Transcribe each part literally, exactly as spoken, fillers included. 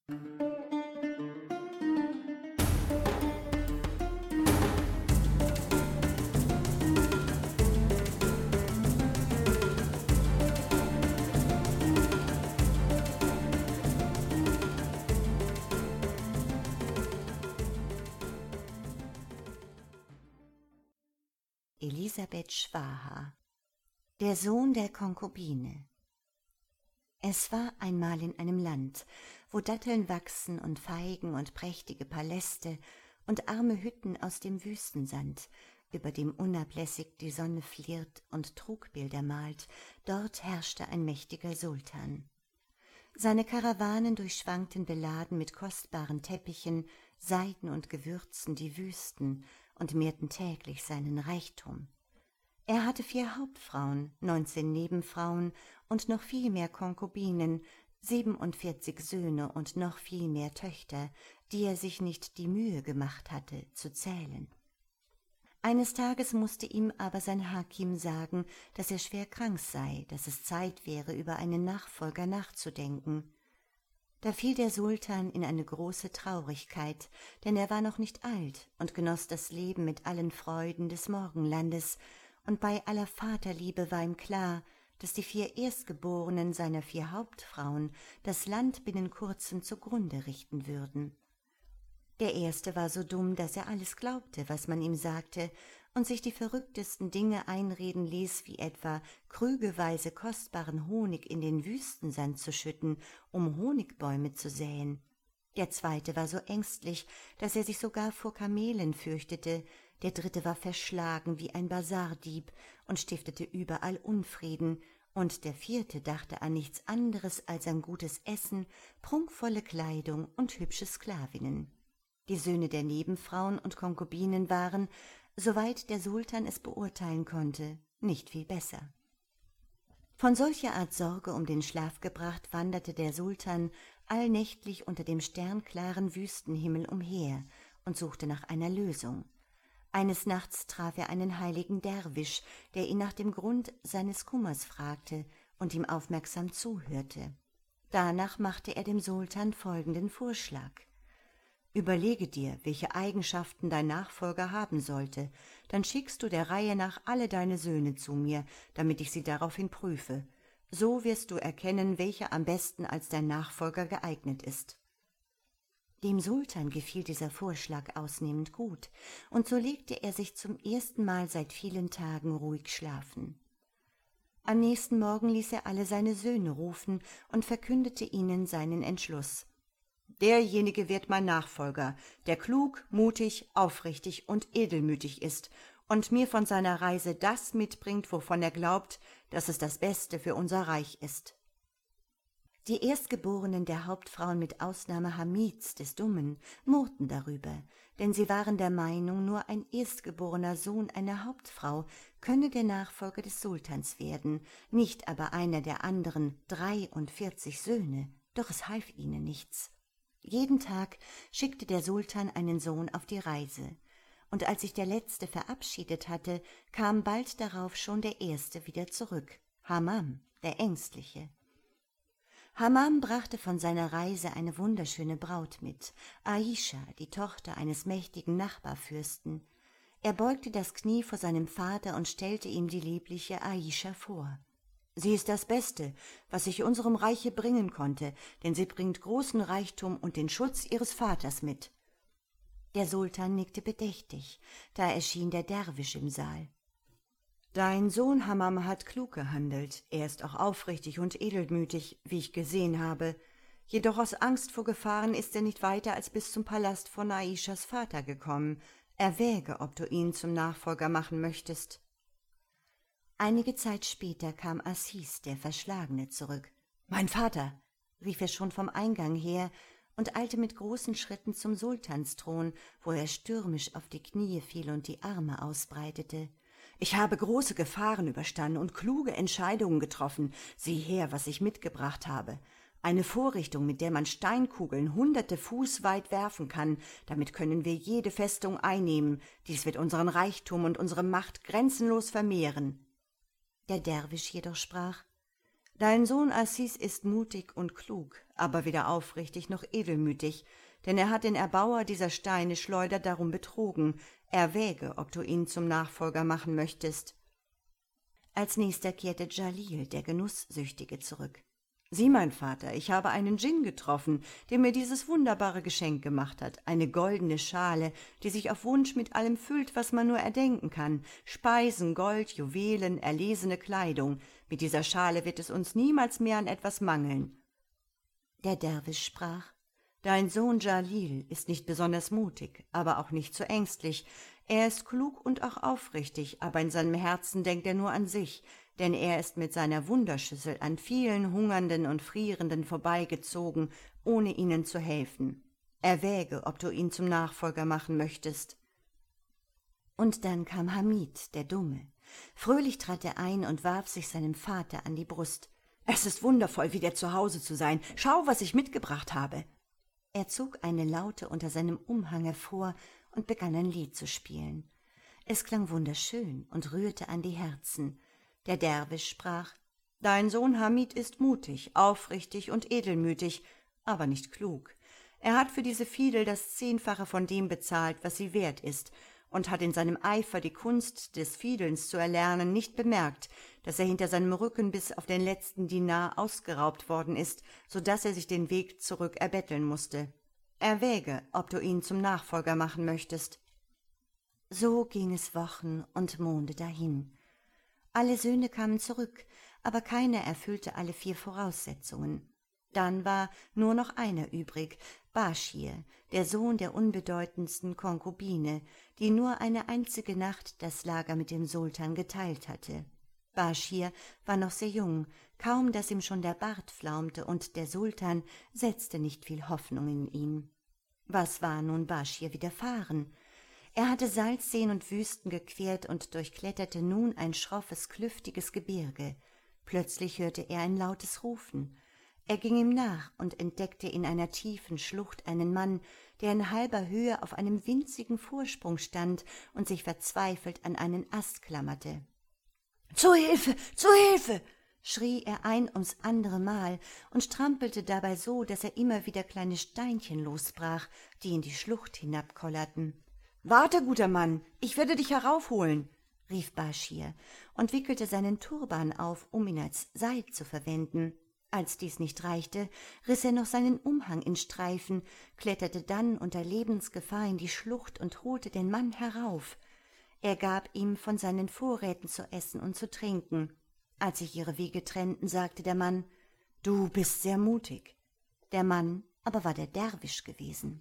Elisabeth Schwaha. Der Sohn der Konkubine. Es war einmal in einem Land, wo Datteln wachsen und Feigen und prächtige Paläste und arme Hütten aus dem Wüstensand, über dem unablässig die Sonne flirrt und Trugbilder malt, dort herrschte ein mächtiger Sultan. Seine Karawanen durchschwankten beladen mit kostbaren Teppichen, Seiden und Gewürzen die Wüsten und mehrten täglich seinen Reichtum. Er hatte vier Hauptfrauen, neunzehn Nebenfrauen und noch viel mehr Konkubinen, siebenundvierzig Söhne und noch viel mehr Töchter, die er sich nicht die Mühe gemacht hatte, zu zählen. Eines Tages musste ihm aber sein Hakim sagen, dass er schwer krank sei, dass es Zeit wäre, über einen Nachfolger nachzudenken. Da fiel der Sultan in eine große Traurigkeit, denn er war noch nicht alt und genoss das Leben mit allen Freuden des Morgenlandes, und bei aller Vaterliebe war ihm klar, dass die vier Erstgeborenen seiner vier Hauptfrauen das Land binnen kurzem zugrunde richten würden. Der Erste war so dumm, dass er alles glaubte, was man ihm sagte, und sich die verrücktesten Dinge einreden ließ, wie etwa krügeweise kostbaren Honig in den Wüstensand zu schütten, um Honigbäume zu säen. Der Zweite war so ängstlich, dass er sich sogar vor Kamelen fürchtete, der Dritte war verschlagen wie ein Basardieb und stiftete überall Unfrieden, und der Vierte dachte an nichts anderes als an gutes Essen, prunkvolle Kleidung und hübsche Sklavinnen. Die Söhne der Nebenfrauen und Konkubinen waren, soweit der Sultan es beurteilen konnte, nicht viel besser. Von solcher Art Sorge um den Schlaf gebracht, wanderte der Sultan allnächtlich unter dem sternklaren Wüstenhimmel umher und suchte nach einer Lösung. Eines Nachts traf er einen heiligen Derwisch, der ihn nach dem Grund seines Kummers fragte und ihm aufmerksam zuhörte. Danach machte er dem Sultan folgenden Vorschlag: Überlege dir, welche Eigenschaften dein Nachfolger haben sollte, dann schickst du der Reihe nach alle deine Söhne zu mir, damit ich sie daraufhin prüfe. So wirst du erkennen, welcher am besten als dein Nachfolger geeignet ist. Dem Sultan gefiel dieser Vorschlag ausnehmend gut, und so legte er sich zum ersten Mal seit vielen Tagen ruhig schlafen. Am nächsten Morgen ließ er alle seine Söhne rufen und verkündete ihnen seinen Entschluss. Derjenige wird mein Nachfolger, der klug, mutig, aufrichtig und edelmütig ist und mir von seiner Reise das mitbringt, wovon er glaubt, dass es das Beste für unser Reich ist. Die Erstgeborenen der Hauptfrauen mit Ausnahme Hamids des Dummen murrten darüber, denn sie waren der Meinung, nur ein erstgeborener Sohn einer Hauptfrau könne der Nachfolger des Sultans werden, nicht aber einer der anderen dreiundvierzig Söhne, doch es half ihnen nichts. Jeden Tag schickte der Sultan einen Sohn auf die Reise, und als sich der Letzte verabschiedet hatte, kam bald darauf schon der Erste wieder zurück, Hamam, der Ängstliche. Hamam brachte von seiner Reise eine wunderschöne Braut mit, Aischa, die Tochter eines mächtigen Nachbarfürsten. Er beugte das Knie vor seinem Vater und stellte ihm die liebliche Aischa vor. Sie ist das Beste, was ich unserem Reiche bringen konnte, denn sie bringt großen Reichtum und den Schutz ihres Vaters mit. Der Sultan nickte bedächtig, da erschien der Derwisch im Saal. Dein Sohn Hamam hat klug gehandelt, er ist auch aufrichtig und edelmütig, wie ich gesehen habe, jedoch aus Angst vor Gefahren ist er nicht weiter als bis zum Palast von Aischas Vater gekommen. Erwäge, ob du ihn zum Nachfolger machen möchtest. Einige Zeit später kam Aziz, der Verschlagene, zurück. »Mein Vater«, rief er schon vom Eingang her und eilte mit großen Schritten zum Sultansthron, wo er stürmisch auf die Knie fiel und die Arme ausbreitete. »Ich habe große Gefahren überstanden und kluge Entscheidungen getroffen. Sieh her, was ich mitgebracht habe. Eine Vorrichtung, mit der man Steinkugeln hunderte Fuß weit werfen kann. Damit können wir jede Festung einnehmen. Dies wird unseren Reichtum und unsere Macht grenzenlos vermehren.« Der Derwisch jedoch sprach: Dein Sohn Aziz ist mutig und klug, aber weder aufrichtig noch edelmütig, denn er hat den Erbauer dieser Steineschleuder darum betrogen. Erwäge, ob du ihn zum Nachfolger machen möchtest.« Als nächster kehrte Djalil, der Genusssüchtige, zurück. »Sieh, mein Vater, ich habe einen Dschinn getroffen, der mir dieses wunderbare Geschenk gemacht hat, eine goldene Schale, die sich auf Wunsch mit allem füllt, was man nur erdenken kann, Speisen, Gold, Juwelen, erlesene Kleidung. Mit dieser Schale wird es uns niemals mehr an etwas mangeln.« Der Derwisch sprach: »Dein Sohn Djalil ist nicht besonders mutig, aber auch nicht zu ängstlich. Er ist klug und auch aufrichtig, aber in seinem Herzen denkt er nur an sich, denn er ist mit seiner Wunderschüssel an vielen Hungernden und Frierenden vorbeigezogen, ohne ihnen zu helfen. Erwäge, ob du ihn zum Nachfolger machen möchtest.« Und dann kam Hamid, der Dumme. Fröhlich trat er ein und warf sich seinem Vater an die Brust. »Es ist wundervoll, wieder zu Hause zu sein. Schau, was ich mitgebracht habe.« Er zog eine Laute unter seinem Umhang hervor und begann ein Lied zu spielen. Es klang wunderschön und rührte an die Herzen. Der Derwisch sprach: »Dein Sohn Hamid ist mutig, aufrichtig und edelmütig, aber nicht klug. Er hat für diese Fiedel das Zehnfache von dem bezahlt, was sie wert ist, und hat in seinem Eifer, die Kunst des Fiedelns zu erlernen, nicht bemerkt, dass er hinter seinem Rücken bis auf den letzten Dinar ausgeraubt worden ist, so daß er sich den Weg zurück erbetteln musste. Erwäge, ob du ihn zum Nachfolger machen möchtest.« So ging es Wochen und Monde dahin. Alle Söhne kamen zurück, aber keiner erfüllte alle vier Voraussetzungen. Dann war nur noch einer übrig, Baschir, der Sohn der unbedeutendsten Konkubine, die nur eine einzige Nacht das Lager mit dem Sultan geteilt hatte. Baschir war noch sehr jung, kaum dass ihm schon der Bart flaumte, und der Sultan setzte nicht viel Hoffnung in ihn. Was war nun Baschir widerfahren? Er hatte Salzseen und Wüsten gequert und durchkletterte nun ein schroffes, klüftiges Gebirge. Plötzlich hörte er ein lautes Rufen. Er ging ihm nach und entdeckte in einer tiefen Schlucht einen Mann, der in halber Höhe auf einem winzigen Vorsprung stand und sich verzweifelt an einen Ast klammerte. »Zu Hilfe, zu Hilfe!« schrie er ein ums andere Mal und trampelte dabei so, dass er immer wieder kleine Steinchen losbrach, die in die Schlucht hinabkollerten. »Warte, guter Mann, ich werde dich heraufholen«, rief Baschir und wickelte seinen Turban auf, um ihn als Seil zu verwenden. Als dies nicht reichte, riss er noch seinen Umhang in Streifen, kletterte dann unter Lebensgefahr in die Schlucht und holte den Mann herauf. Er gab ihm von seinen Vorräten zu essen und zu trinken. Als sich ihre Wege trennten, sagte der Mann: »Du bist sehr mutig.« Der Mann aber war der Derwisch gewesen.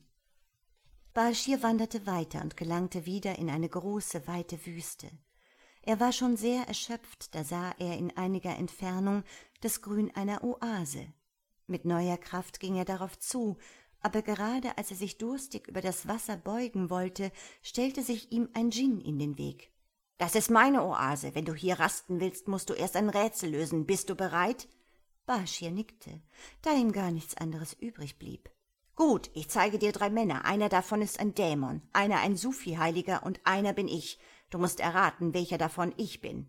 Baschir wanderte weiter und gelangte wieder in eine große, weite Wüste. Er war schon sehr erschöpft, da sah er in einiger Entfernung das Grün einer Oase. Mit neuer Kraft ging er darauf zu, aber gerade als er sich durstig über das Wasser beugen wollte, stellte sich ihm ein Dschinn in den Weg. »Das ist meine Oase. Wenn du hier rasten willst, musst du erst ein Rätsel lösen. Bist du bereit?« Baschir nickte, da ihm gar nichts anderes übrig blieb. »Gut, ich zeige dir drei Männer. Einer davon ist ein Dämon, einer ein Sufi-Heiliger und einer bin ich. Du musst erraten, welcher davon ich bin.«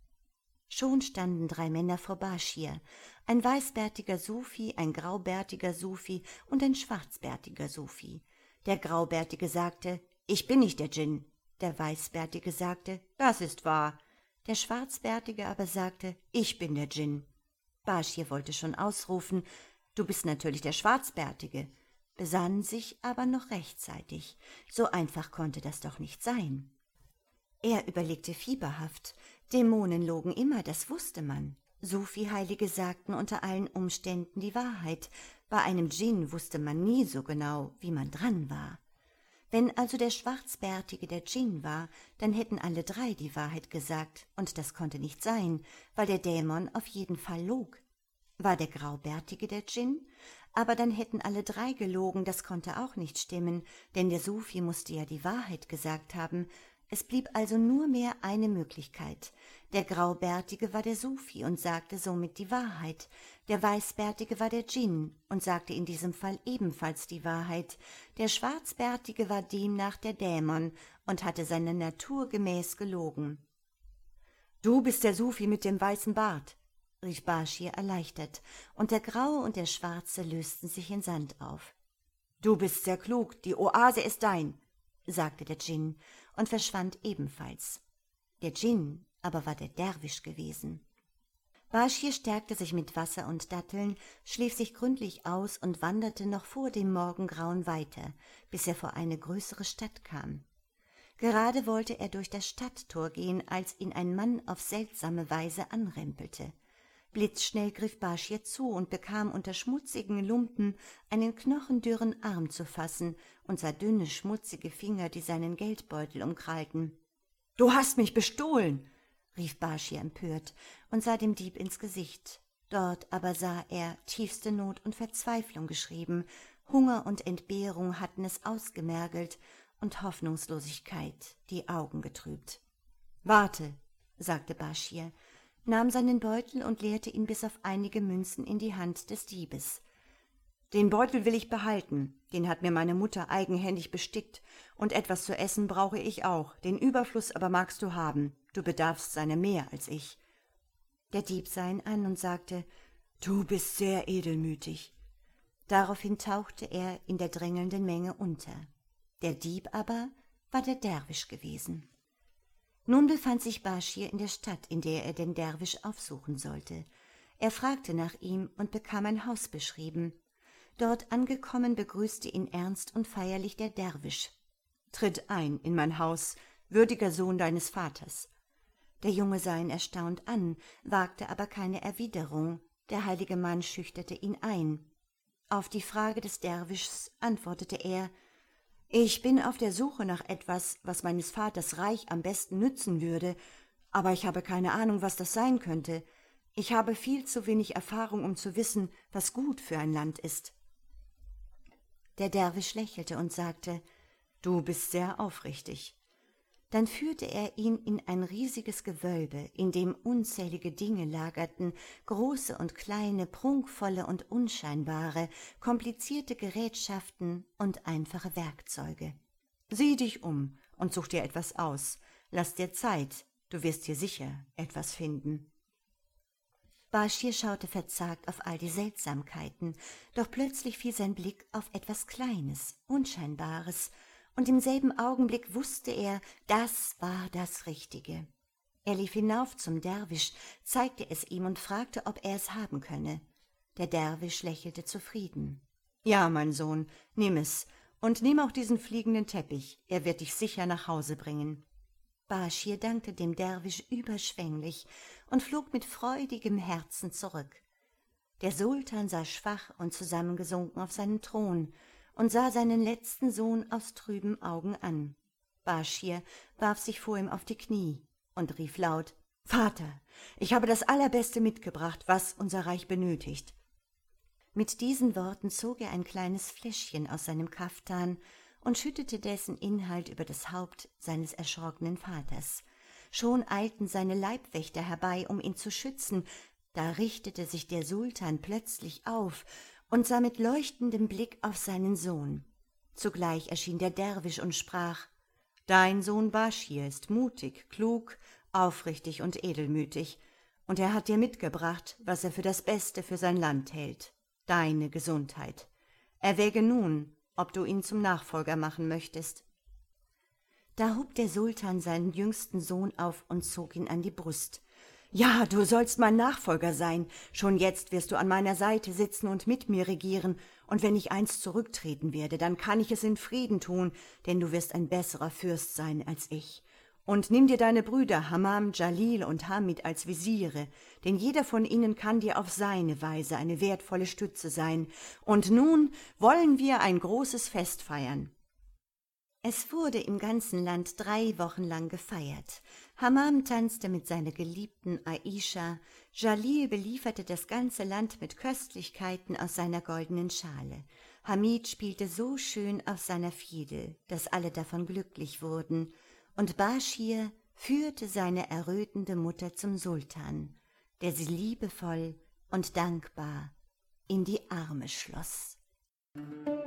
Schon standen drei Männer vor Baschir, ein weißbärtiger Sufi, ein graubärtiger Sufi und ein schwarzbärtiger Sufi. Der Graubärtige sagte: »Ich bin nicht der Dschinn.« Der Weißbärtige sagte: »Das ist wahr.« Der Schwarzbärtige aber sagte: »Ich bin der Dschinn.« Baschir wollte schon ausrufen: »Du bist natürlich der Schwarzbärtige«, besann sich aber noch rechtzeitig. So einfach konnte das doch nicht sein. Er überlegte fieberhaft. Dämonen logen immer, das wusste man. Sufi-Heilige sagten unter allen Umständen die Wahrheit. Bei einem Dschinn wusste man nie so genau, wie man dran war. Wenn also der Schwarzbärtige der Dschinn war, dann hätten alle drei die Wahrheit gesagt, und das konnte nicht sein, weil der Dämon auf jeden Fall log. War der Graubärtige der Dschinn? Aber dann hätten alle drei gelogen, das konnte auch nicht stimmen, denn der Sufi musste ja die Wahrheit gesagt haben. Es blieb also nur mehr eine Möglichkeit. Der Graubärtige war der Sufi und sagte somit die Wahrheit. Der Weißbärtige war der Dschinn und sagte in diesem Fall ebenfalls die Wahrheit. Der Schwarzbärtige war demnach der Dämon und hatte seiner Natur gemäß gelogen. »Du bist der Sufi mit dem weißen Bart«, rief Baschir erleichtert, und der Graue und der Schwarze lösten sich in Sand auf. »Du bist sehr klug, die Oase ist dein«, sagte der Djinn und verschwand ebenfalls. Der Djinn aber war der Derwisch gewesen. Baschir stärkte sich mit Wasser und Datteln, schlief sich gründlich aus und wanderte noch vor dem Morgengrauen weiter, bis er vor eine größere Stadt kam. Gerade wollte er durch das Stadttor gehen, als ihn ein Mann auf seltsame Weise anrempelte. Blitzschnell griff Baschir zu und bekam unter schmutzigen Lumpen einen knochendürren Arm zu fassen und sah dünne, schmutzige Finger, die seinen Geldbeutel umkrallten. »Du hast mich bestohlen«, rief Baschir empört und sah dem Dieb ins Gesicht. Dort aber sah er tiefste Not und Verzweiflung geschrieben, Hunger und Entbehrung hatten es ausgemergelt und Hoffnungslosigkeit die Augen getrübt. »Warte«, sagte Baschir, nahm seinen Beutel und leerte ihn bis auf einige Münzen in die Hand des Diebes. »Den Beutel will ich behalten, den hat mir meine Mutter eigenhändig bestickt, und etwas zu essen brauche ich auch, den Überfluss aber magst du haben, du bedarfst seiner mehr als ich.« Der Dieb sah ihn an und sagte, »Du bist sehr edelmütig.« Daraufhin tauchte er in der drängelnden Menge unter. Der Dieb aber war der Derwisch gewesen. Nun befand sich Baschir in der Stadt, in der er den Derwisch aufsuchen sollte. Er fragte nach ihm und bekam ein Haus beschrieben. Dort angekommen begrüßte ihn ernst und feierlich der Derwisch. »Tritt ein in mein Haus, würdiger Sohn deines Vaters.« Der Junge sah ihn erstaunt an, wagte aber keine Erwiderung. Der heilige Mann schüchterte ihn ein. Auf die Frage des Derwischs antwortete er, »Ich bin auf der Suche nach etwas, was meines Vaters Reich am besten nützen würde, aber ich habe keine Ahnung, was das sein könnte. Ich habe viel zu wenig Erfahrung, um zu wissen, was gut für ein Land ist.« Der Derwisch lächelte und sagte, »Du bist sehr aufrichtig.« Dann führte er ihn in ein riesiges Gewölbe, in dem unzählige Dinge lagerten, große und kleine, prunkvolle und unscheinbare, komplizierte Gerätschaften und einfache Werkzeuge. »Sieh dich um und such dir etwas aus. Lass dir Zeit, du wirst hier sicher etwas finden.« Baschir schaute verzagt auf all die Seltsamkeiten, doch plötzlich fiel sein Blick auf etwas Kleines, Unscheinbares, und im selben Augenblick wusste er, das war das Richtige. Er lief hinauf zum Derwisch, zeigte es ihm und fragte, ob er es haben könne. Der Derwisch lächelte zufrieden. »Ja, mein Sohn, nimm es, und nimm auch diesen fliegenden Teppich, er wird dich sicher nach Hause bringen.« Baschir dankte dem Derwisch überschwänglich und flog mit freudigem Herzen zurück. Der Sultan saß schwach und zusammengesunken auf seinem Thron und sah seinen letzten Sohn aus trüben Augen an. Baschir warf sich vor ihm auf die Knie und rief laut, »Vater, ich habe das Allerbeste mitgebracht, was unser Reich benötigt.« Mit diesen Worten zog er ein kleines Fläschchen aus seinem Kaftan und schüttete dessen Inhalt über das Haupt seines erschrockenen Vaters. Schon eilten seine Leibwächter herbei, um ihn zu schützen, da richtete sich der Sultan plötzlich auf und sah mit leuchtendem Blick auf seinen Sohn. Zugleich erschien der Derwisch und sprach, »Dein Sohn Baschir ist mutig, klug, aufrichtig und edelmütig, und er hat dir mitgebracht, was er für das Beste für sein Land hält, deine Gesundheit. Erwäge nun, ob du ihn zum Nachfolger machen möchtest.« Da hob der Sultan seinen jüngsten Sohn auf und zog ihn an die Brust. »Ja, du sollst mein Nachfolger sein. Schon jetzt wirst du an meiner Seite sitzen und mit mir regieren. Und wenn ich einst zurücktreten werde, dann kann ich es in Frieden tun, denn du wirst ein besserer Fürst sein als ich. Und nimm dir deine Brüder Hamam, Jalil und Hamid als Wesire, denn jeder von ihnen kann dir auf seine Weise eine wertvolle Stütze sein. Und nun wollen wir ein großes Fest feiern.« Es wurde im ganzen Land drei Wochen lang gefeiert. Hamam tanzte mit seiner geliebten Aisha, Jalil belieferte das ganze Land mit Köstlichkeiten aus seiner goldenen Schale. Hamid spielte so schön auf seiner Fiedel, dass alle davon glücklich wurden, und Baschir führte seine errötende Mutter zum Sultan, der sie liebevoll und dankbar in die Arme schloss.